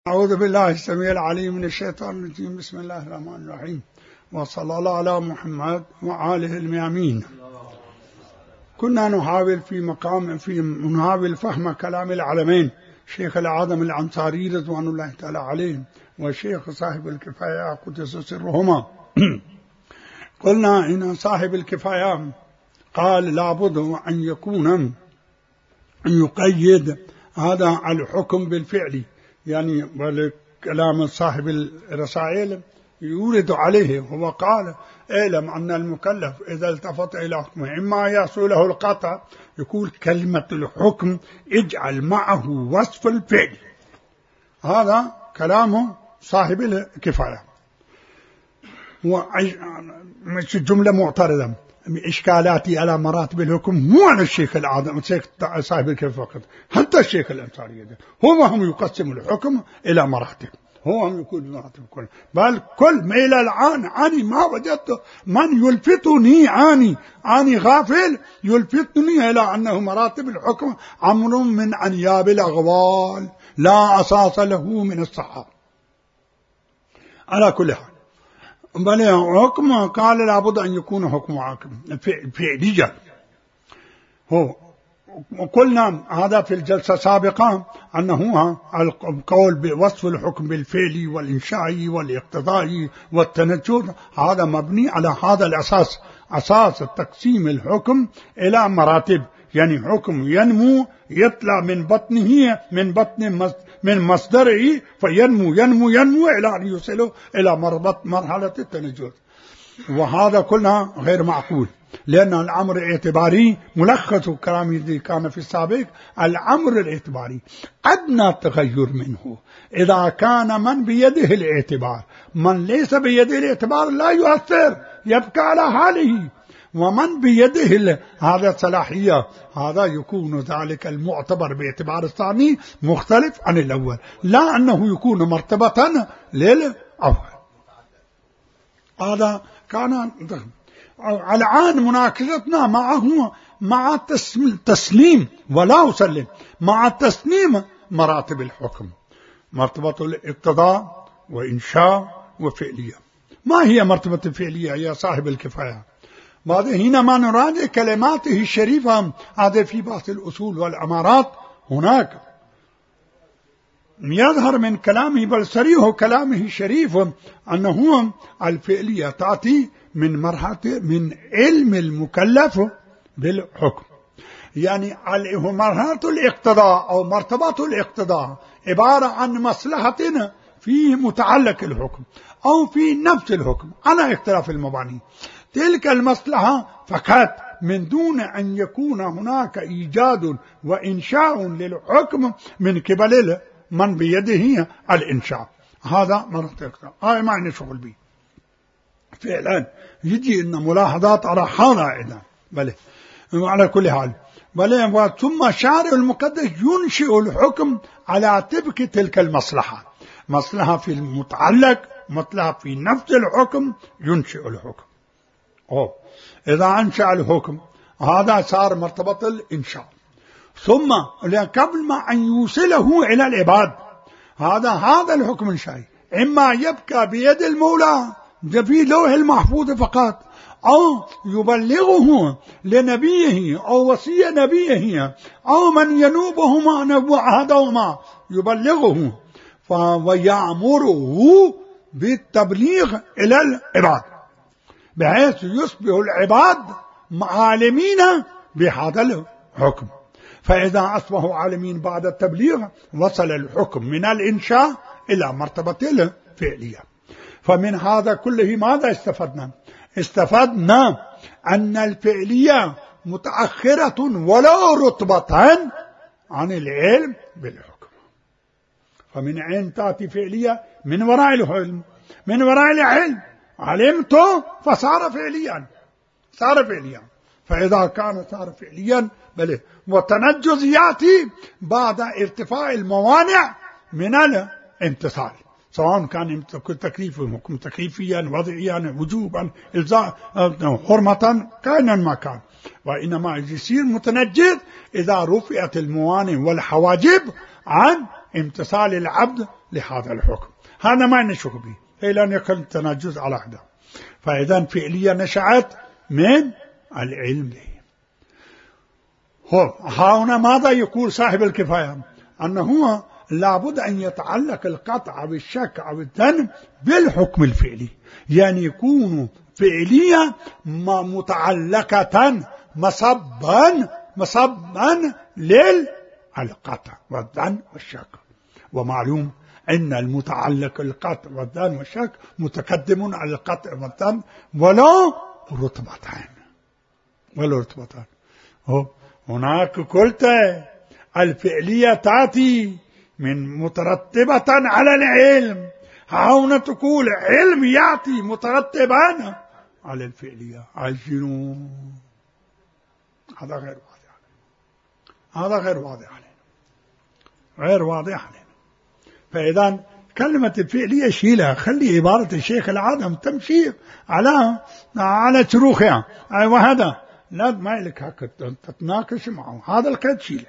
أعوذ بالله السميع العليم من الشيطان الرجيم. بسم الله الرحمن الرحيم، وصلى الله على محمد وآله الميامين. كنا نحاول نحاول فهم كلام العلمين شيخ العظم الأنصاري رضوان الله تعالى عليه والشيخ صاحب الكفاية قدس سرهما. قلنا إن صاحب الكفاية قال لابد أن يقيد هذا الحكم بالفعل، يعني كلام صاحب الرسائل يورد عليه. هو قال اعلم أن المكلف إذا التفت إلى حكمه إما يحصل له القطع، يقول كلمة الحكم اجعل معه وصف الفعل. هذا كلام صاحب الكفاية، مش جملة معترضة. إشكالاتي على مراتب الحكم مو على الشيخ العظم صاحب الكفاية فقط، حتى الشيخ الأنصاري هم يقسم الحكم إلى مراتب، هم يقول مراتب كل، بل كل ما إلى الآن أنا ما وجدت من يلفتني، أني غافل يلفتني إلى أنه مراتب الحكم أمر من أنياب الأغوال لا أساس له من الصحة. على كل حال بل حكم قال لابد أن يكون حكم عاقب فعليا. هو وقلنا هذا في الجلسة السابقة أنه القول بوصف الحكم بالفعل والإنشائي والاقتضائي والتنجد هذا مبني على هذا الأساس، أساس تقسيم الحكم إلى مراتب. يعني حكم ينمو يطلع من بطنه من مصدره فينمو ينمو ينمو إلى أن يصل إلى مرحلة التنجد. وهذا كلها غير معقول، لأن الأمر الاعتباري ملخص كلامي الذي كان في السابق، الأمر الاعتباري أدنى تغير منه إذا كان من بيده الاعتبار، من ليس بيده الاعتبار لا يؤثر يبقى على حاله، ومن بيده هذا الصلاحية هذا يكون ذلك المعتبر باعتبار الثاني مختلف عن الأول، لا أنه يكون مرتبة للأول. هذا كان الآن مناقشتنا معه مع التسليم ولا أسلم، مع التسليم مراتب الحكم، مرتبة الاقتضاء وإنشاء وفعلية. ما هي مرتبة الفعلية يا صاحب الكفاية؟ حينما نراجع كلماته الشريفة هذا في بعض الأصول والأمارات هناك يظهر من كلامه بل صريح كلامه الشريف أنه الفعلية تأتي من مرحلة من علم المكلف بالحكم. يعني مرحلة الاقتضاء أو مرتبة الاقتضاء عبارة عن مصلحة في متعلق الحكم أو في نفس الحكم على اختلاف المباني. تلك المصلحة فقط من دون أن يكون هناك إيجاد وإنشاء للحكم من قبل من بيده الإنشاء. هذا مرتبة هاي ما عندنا شغل به فعلا. يجي إن ملاحظات على هذا أيضا بله. على كل حال بله. ثم الشارع المقدس ينشئ الحكم على طبق تلك المصلحة، مصلحة في المتعلق، مصلحة في نفس الحكم، ينشئ الحكم. إذا أنشأ الحكم هذا صار مرتبة الإنشاء. ثم قبل ما أن يوصله إلى العباد هذا الحكم الشرعي إما يبقى بيد المولى في لوح المحفوظ فقط، أو يبلغه لنبيه أو وصي نبيه أو من ينوبهما نبو عهدهما يبلغه ويأمره بالتبليغ إلى العباد، بحيث يصبح العباد عالمين بهذا الحكم. فإذا أصبحوا عالمين بعد التبليغ وصل الحكم من الإنشاء إلى مرتبة الفعلية. فمن هذا كله ماذا استفدنا؟ استفدنا أن الفعلية متأخرة ولا رتبة عن العلم بالحكم. فمن عين تأتي فعلية من وراء العلم، من وراء العلم علمته فصار فعليا، صار فعليا. فإذا كان صار فعليا بله. والتنجز يأتي بعد ارتفاع الموانع من الامتثال، سواء كان تكليف حكم تكليفيا وضعيا وجوبا إلزاء حرمة كائنا ما كان. وإنما يصير متنجز إذا رفعت الموانع والحواجب عن امتثال العبد لهذا الحكم، هذا ما نشك به إلى أن يكون التنجز على حده. فإذا فعلية نشأت من العلم به. ها هنا ماذا يقول صاحب الكفاية؟ أنه لابد أن يتعلق القطع بالشك أو الظن بالحكم الفعلي، يعني يكون فعلية متعلقة مصبا للقطع والظن والشك. ومعلوم أن المتعلق القطع والظن والشك متقدم على القطع والظن ولو رتبتان. هناك قلت الفعلية تأتي من مترتبة على العلم، هنا تقول علم يأتي مترتبا على الفعلية. الجنون هذا غير واضح علينا. فإذا كلمة الفعلية شيلها، خلي عبارة الشيخ العادم تمشي على شروخها. وهذا لا ما لك حق تتناقش معه، هذا القيد شيله.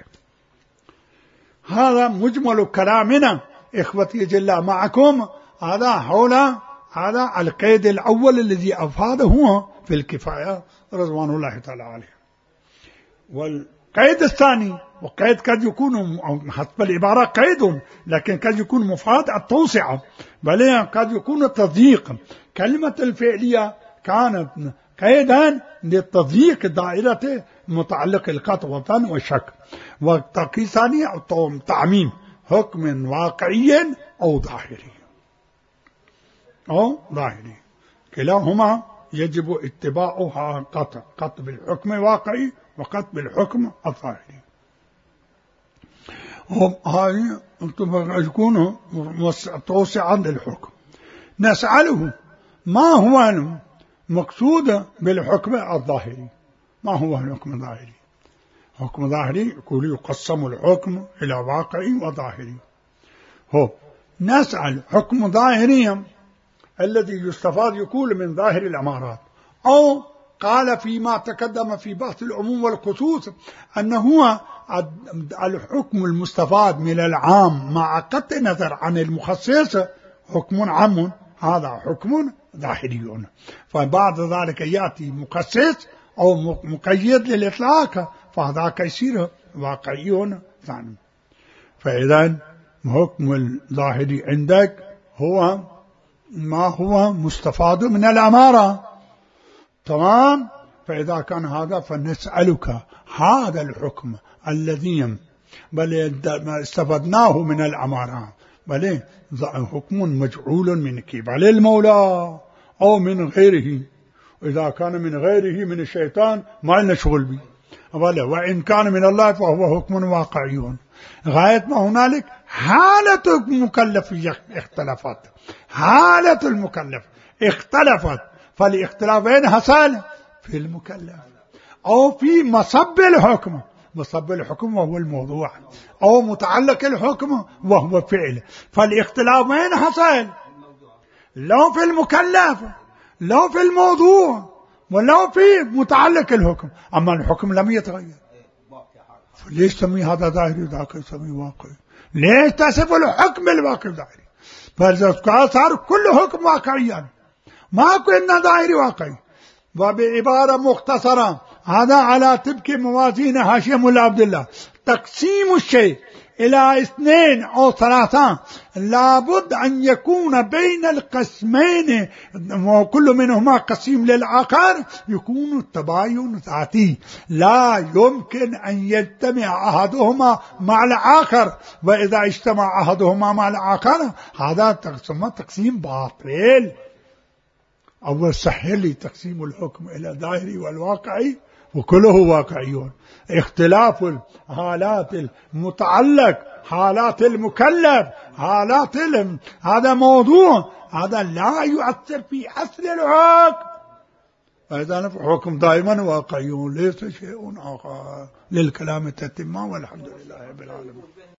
هذا مجمل كلامنا إخوتي جل معكم، هذا حول هذا القيد الأول الذي أفاده في الكفاية رضوان الله تعالى عليه. والقيد الثاني، وقيد قد يكون حسب العبارة قيد، لكن قد يكون مفاد التوسعة، بل قد يكون تضييق. كلمة الفعلية كانت قيدا للتضييق دائرة متعلق القطع والظن والشك. والتقي ثاني تعميم حكم واقعي أو ظاهري، كلاهما يجب اتباعها قط بالحكم الواقعي وقط بالحكم الظاهري. هاي يكون توسعا للحكم. نسأله ما هو المقصود بالحكم الظاهري؟ ما هو الحكم الظاهري؟ حكم ظاهري يقول يقسم الحكم إلى واقعي وظاهري. نسأل حكم ظاهري الذي يستفاد يقول من ظاهر الأمارات، أو قال فيما تقدم في بحث العموم والخصوص أنه الحكم المستفاد من العام مع قطع نظر عن المخصص حكم عام، هذا حكم ظاهري. فبعد ذلك يأتي مخصص أو مقيد للإطلاق، فهذاك يصير واقعي ثاني. فإذا حكم الظاهري عندك هو ما هو مستفاد من الأمارة، تمام؟ فإذا كان هذا فنسألك هذا الحكم الذي بل استفدناه من الأمارة بل حكم مجعول من قبل المولى أو من غيره. إذا كان من غيره من الشيطان ما لنا شغل به، وإن كان من الله فهو حكم واقعي. غاية ما هنالك حالة المكلف اختلفت، حالة المكلف اختلفت، فالاختلافين حصل في المكلف أو في مصب الحكم. مصب الحكم وهو الموضوع، أو متعلق الحكم وهو فعل، فالاختلافين حصل لو في المكلف لو في الموضوع ولو في متعلق الحكم، أما الحكم لم يتغير. ليش تسمي هذا ظاهري وذاك يسمي واقعي؟ ليش تصف الحكم بالواقع ظاهري؟ فإذا صار كل حكم واقعيا، ماكو إنه ظاهري واقعي. وبعبارة مختصرة هذا على تبكي موازين هاشم ولا عبد الله، تقسيم الشيء إلى 2 أو 3 لابد أن يكون بين القسمين وكل منهما قسيم للآخر يكون التباين ذاتي، لا يمكن أن يجتمع أحدهما مع الآخر، وإذا اجتمع أحدهما مع الآخر هذا تقسيم باطل. أول سهل لي تقسيم الحكم إلى الظاهري والواقعي وكله واقعيون. اختلاف الحالات المتعلق، حالات المكلف، حالات هذا موضوع، هذا لا يؤثر في أصل الحكم. فإذا الحكم دائما واقعيون ليس شيء آخر. للكلام تتمة والحمد لله رب العالمين.